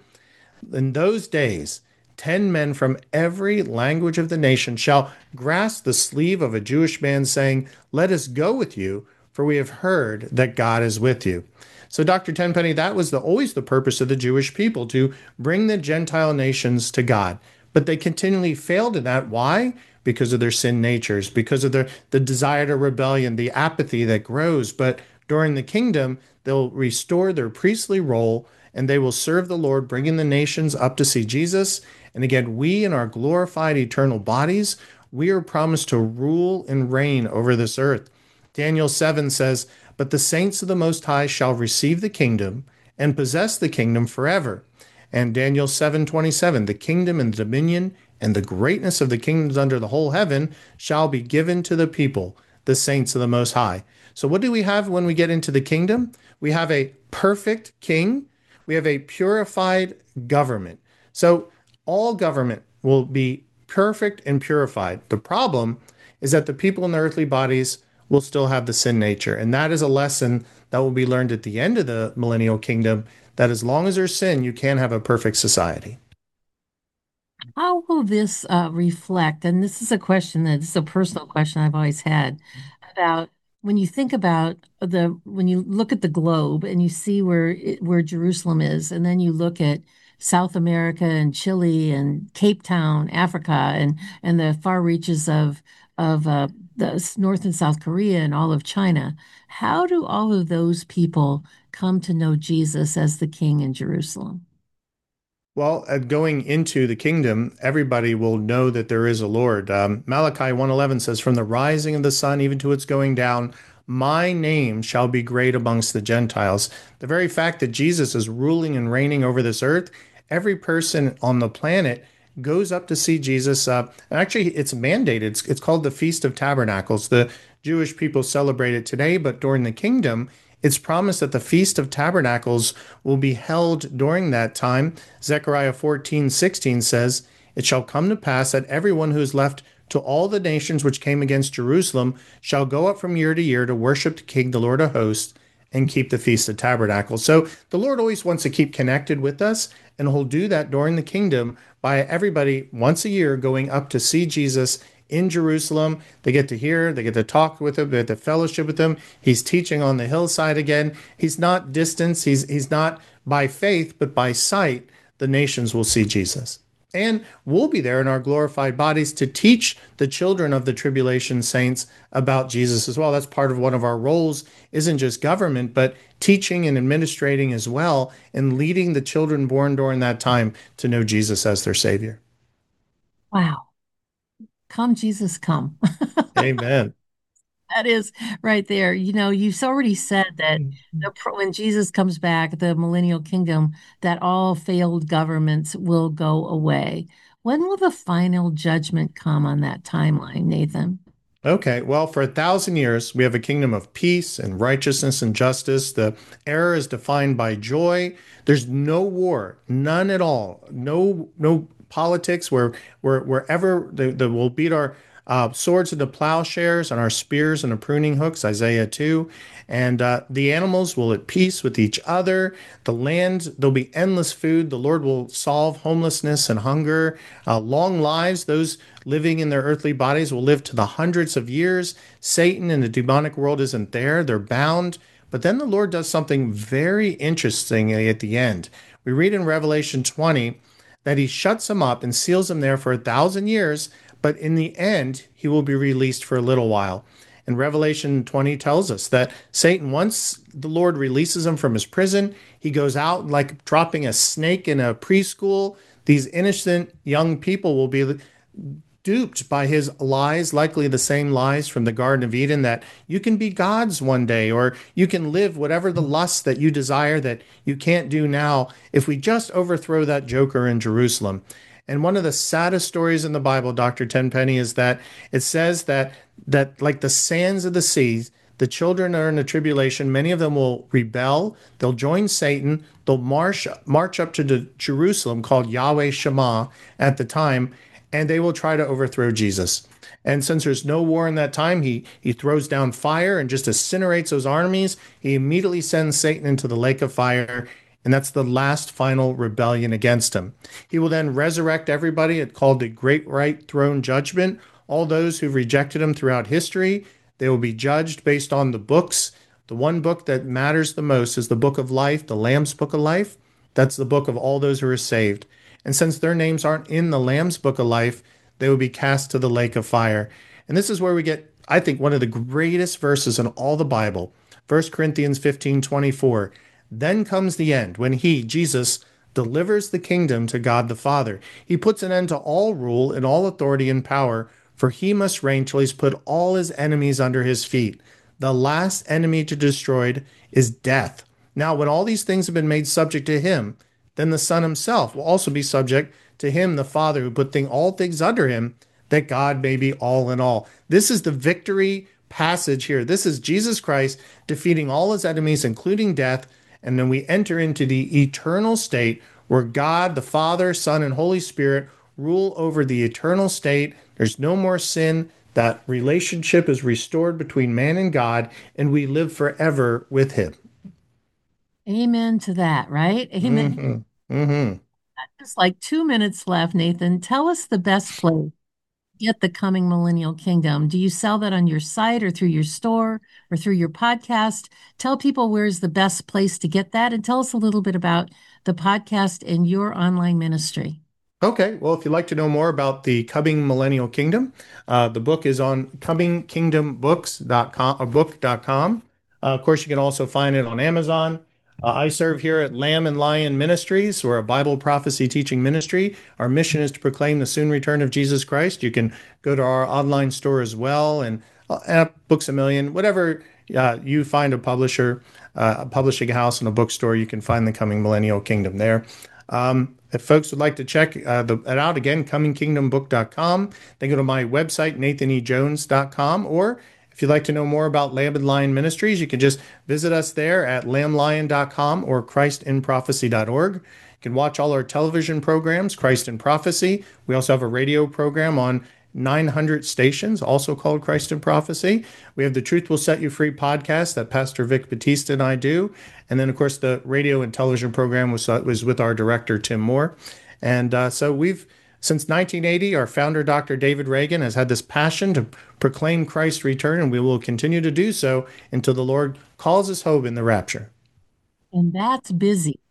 in those days, ten men from every language of the nation shall grasp the sleeve of a Jewish man, saying, let us go with you, for we have heard that God is with you. So, Doctor Tenpenny, that was the, always the purpose of the Jewish people, to bring the Gentile nations to God. But they continually failed in that. Why? Because of their sin natures, because of their, the desire to rebellion, the apathy that grows. But during the kingdom, they'll restore their priestly role and they will serve the Lord, bringing the nations up to see Jesus. And again, we in our glorified eternal bodies, we are promised to rule and reign over this earth. Daniel seven says, but the saints of the Most High shall receive the kingdom and possess the kingdom forever. And Daniel seven twenty-seven, the kingdom and the dominion and the greatness of the kingdoms under the whole heaven shall be given to the people, the saints of the Most High. So what do we have when we get into the kingdom? We have a perfect king. We have a purified government. So all government will be perfect and purified. The problem is that the people in the earthly bodies will still have the sin nature. And that is a lesson that will be learned at the end of the millennial kingdom, that as long as there's sin, you can't have a perfect society. How will this uh, reflect, and this is a question that this is a personal question I've always had, about when you think about the, when you look at the globe and you see where it, where Jerusalem is, and then you look at South America and Chile and Cape Town, Africa, and and the far reaches of of uh, the North and South Korea and all of China, how do all of those people come to know Jesus as the King in Jerusalem? Well, uh, going into the kingdom, everybody will know that there is a Lord. Um, Malachi one eleven says, from the rising of the sun even to its going down, my name shall be great amongst the Gentiles. The very fact that Jesus is ruling and reigning over this earth, every person on the planet goes up to see Jesus. Uh, and actually, it's mandated. It's, it's called the Feast of Tabernacles. The Jewish people celebrate it today, but during the kingdom, it's promised that the Feast of Tabernacles will be held during that time. Zechariah fourteen sixteen says, it shall come to pass that everyone who is left to all the nations which came against Jerusalem shall go up from year to year to worship the King, the Lord of hosts, and keep the Feast of Tabernacles. So the Lord always wants to keep connected with us, and he'll do that during the kingdom by everybody once a year going up to see Jesus in Jerusalem. They get to hear, they get to talk with him, they get to fellowship with him. He's teaching on the hillside again. He's not distance, he's, he's not by faith, but by sight, the nations will see Jesus. And we'll be there in our glorified bodies to teach the children of the tribulation saints about Jesus as well. That's part of one of our roles, isn't just government, but teaching and administrating as well, and leading the children born during that time to know Jesus as their Savior. Wow. Come, Jesus, come. Amen. That is right there. You know, you've already said that the, when Jesus comes back, the millennial kingdom, that all failed governments will go away. When will the final judgment come on that timeline, Nathan? Okay, well, for a thousand years, we have a kingdom of peace and righteousness and justice. The era is defined by joy. There's no war, none at all. No, no politics where, where wherever they, they will beat our Uh, swords into plowshares and our spears into pruning hooks, Isaiah two. And uh, the animals will at peace with each other. The land, there'll be endless food. The Lord will solve homelessness and hunger. Uh, long lives, those living in their earthly bodies will live to the hundreds of years. Satan and the demonic world isn't there. They're bound. But then the Lord does something very interesting at the end. We read in Revelation twenty that he shuts them up and seals them there for a thousand years. But in the end, he will be released for a little while. And Revelation twenty tells us that Satan, once the Lord releases him from his prison, he goes out like dropping a snake in a preschool. These innocent young people will be duped by his lies, likely the same lies from the Garden of Eden, that you can be gods one day, or you can live whatever the lusts that you desire that you can't do now if we just overthrow that joker in Jerusalem. And one of the saddest stories in the Bible, Doctor Tenpenny, is that it says that, that like the sands of the seas, the children are in the tribulation. Many of them will rebel. They'll join Satan. They'll march, march up to the Jerusalem, called Yahweh Shema at the time, and they will try to overthrow Jesus. And since there's no war in that time, he, he throws down fire and just incinerates those armies. He immediately sends Satan into the lake of fire. And that's the last final rebellion against him. He will then resurrect everybody. It's called the Great White Throne Judgment. All those who've rejected him throughout history, they will be judged based on the books. The one book that matters the most is the Book of Life, the Lamb's Book of Life. That's the book of all those who are saved. And since their names aren't in the Lamb's Book of Life, they will be cast to the lake of fire. And this is where we get, I think, one of the greatest verses in all the Bible, First Corinthians fifteen twenty-four. Then comes the end, when he, Jesus, delivers the kingdom to God the Father. He puts an end to all rule and all authority and power, for he must reign till he's put all his enemies under his feet. The last enemy to be destroyed is death. Now, when all these things have been made subject to him, then the Son himself will also be subject to him, the Father, who put thing, all things under him, that God may be all in all. This is the victory passage here. This is Jesus Christ defeating all his enemies, including death. And then we enter into the eternal state where God, the Father, Son, and Holy Spirit rule over the eternal state. There's no more sin. That relationship is restored between man and God, and we live forever with him. Amen to that, right? Amen. Mm-hmm. Mm-hmm. Just like two minutes left, Nathan. Tell us the best place get the coming millennial kingdom. Do you sell that on your site or through your store or through your podcast? Tell people where's the best place to get that, and tell us a little bit about the podcast and your online ministry. Okay, well, if you'd like to know more about the coming millennial kingdom, uh, the book is on coming kingdom books dot com or book dot com. Uh, of course, you can also find it on Amazon. Uh, I serve here at Lamb and Lion Ministries. We're a Bible prophecy teaching ministry. Our mission is to proclaim the soon return of Jesus Christ. You can go to our online store as well, and uh, Books A Million, whatever uh, you find a publisher, uh, a publishing house and a bookstore, you can find the coming millennial kingdom there. Um, if folks would like to check uh, the, it out, again, coming kingdom book dot com, then go to my website, nathan e jones dot com, or if you'd like to know more about Lamb and Lion Ministries, you can just visit us there at lamb lion dot com or christ in prophecy dot org. You can watch all our television programs, Christ in Prophecy. We also have a radio program on nine hundred stations, also called Christ in Prophecy. We have the Truth Will Set You Free podcast that Pastor Vic Batista and I do. And then, of course, the radio and television program was, uh, was with our director, Tim Moore. And uh, so we've, since nineteen eighty, our founder, Doctor David Reagan, has had this passion to proclaim Christ's return, and we will continue to do so until the Lord calls us home in the rapture. And that's busy.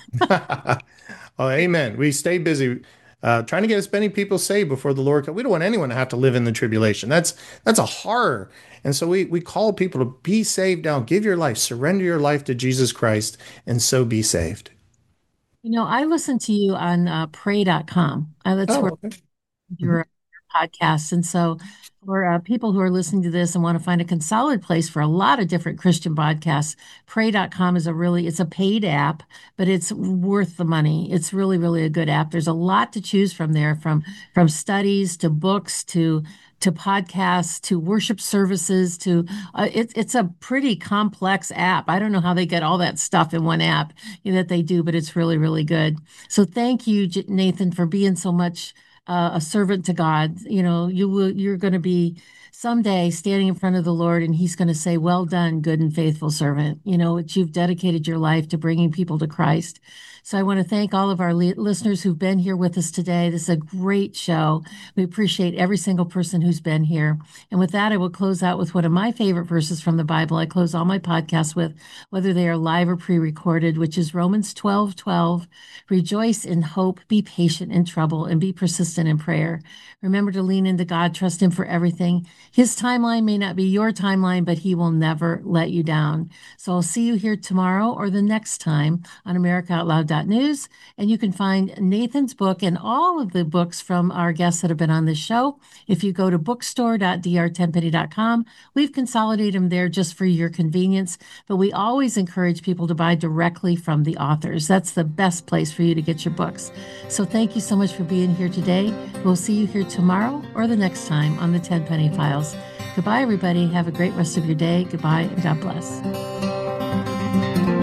Oh, amen. We stay busy uh, trying to get as many people saved before the Lord comes. We don't want anyone to have to live in the tribulation. That's that's a horror. And so we, we call people to be saved now. Give your life, surrender your life to Jesus Christ, and so be saved. You know, I listen to you on uh, pray dot com. Uh, that's Oh, where okay. your podcast. And so for uh, people who are listening to this and want to find a consolidated place for a lot of different Christian podcasts, pray dot com is a really, it's a paid app, but it's worth the money. It's really, really a good app. There's a lot to choose from there, from, from studies to books to to podcasts, to worship services, to uh, it, it's a pretty complex app. I don't know how they get all that stuff in one app you know, that they do, but it's really, really good. So thank you, J- Nathan, for being so much uh, a servant to God. You know, you will, you're going to be someday standing in front of the Lord, and he's going to say, well done, good and faithful servant. You know, it's, you've dedicated your life to bringing people to Christ. So I want to thank all of our li- listeners who've been here with us today. This is a great show. We appreciate every single person who's been here. And with that, I will close out with one of my favorite verses from the Bible. I close all my podcasts with, whether they are live or pre-recorded, which is Romans twelve twelve. Rejoice in hope, be patient in trouble, and be persistent in prayer. Remember to lean into God, trust him for everything. His timeline may not be your timeline, but he will never let you down. So I'll see you here tomorrow or the next time on America Out Loud dot news. And you can find Nathan's book and all of the books from our guests that have been on this show. If you go to bookstore dot d r tenpenny dot com, we've consolidated them there just for your convenience. But we always encourage people to buy directly from the authors. That's the best place for you to get your books. So thank you so much for being here today. We'll see you here tomorrow or the next time on the Tenpenny Files. Goodbye, everybody. Have a great rest of your day. Goodbye, and God bless.